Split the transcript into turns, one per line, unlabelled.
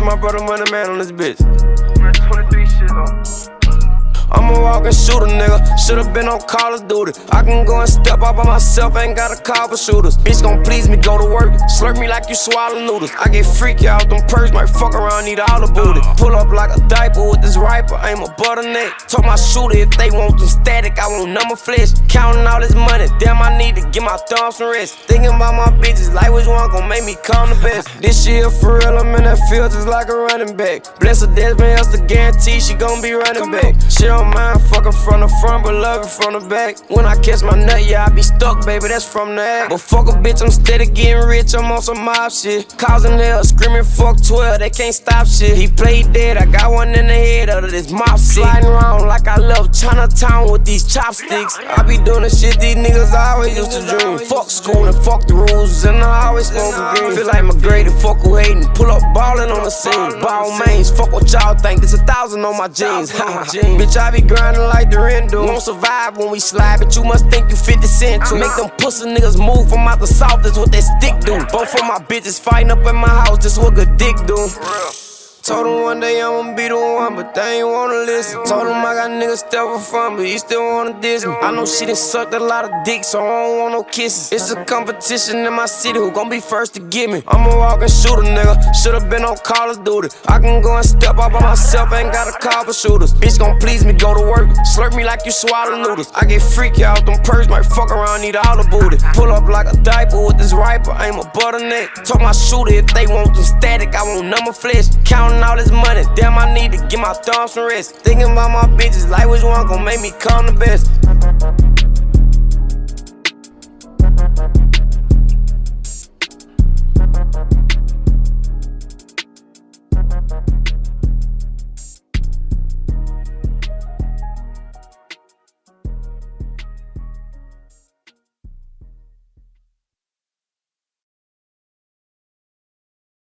my brother Money Man on this bitch.
Man, 23 shit though.
I'm a walking shooter, nigga. Should've been on Call of Duty. I can go and step out by myself, ain't gotta call for shooters. Bitch gon' please me, go to work. Slurp me like you swallow noodles. I get freaky out them purse, might fuck around, need all the booty. Pull up like a diaper with this riper, aim a butternut. Told my shooter if they want them static, I want number flesh. Counting all this money, damn, I need to get my thumbs some rest. Thinking about my bitches, like which one gon' make me come the best. This shit for real, I'm in that field just like a running back. Bless her, Desmond else to guarantee she gon' be running back. She don't mind fucking from the front, but love it from the back. When I catch my nut, yeah, I be stuck, baby, that's from the act. But fuck a bitch, I'm steady getting rich, I'm on some mob shit. Causing hell, screaming fuck 12, they can't stop shit. He played dead, I got one in the head of this mop stick. Sliding around like I love Chinatown with these chopsticks. I be doing the shit these niggas always used to dream. Fuck school and fuck the rules, and I always smoking green. Feel like McGrady, fuck who hating, pull up ballin' on the scene. Ball mains, fuck what y'all think, there's 1,000 on my jeans. Bitch, I be grinding like the Ren do. Won't survive when we slide, but you must think you 50 Cent too. Make them pussy niggas move from out the south, that's what that stick do. Both of my bitches fighting up in my house, that's what good dick do. Told him one day I'ma be the one, but they ain't wanna listen. Told him I got niggas still for fun, but he still wanna diss me. I know she done sucked a lot of dick, so I don't want no kisses. It's a competition in my city, who gon' be first to get me? I'm a walking shooter, nigga. Should've been on Call of Duty. I can go and step out by myself, ain't gotta call for shooters. Bitch gon' please me, go to work. Slurp me like you swallow noodles. I get freaky out them purse, might fuck around, need all the booty. Pull up like a diaper with this riper, aim a butternut. Told my shooter if they want them static, I want number flesh. Counting all this money, damn, I need to get my thumbs some rest. Thinking about my bitches, like which one gon' make me come the best.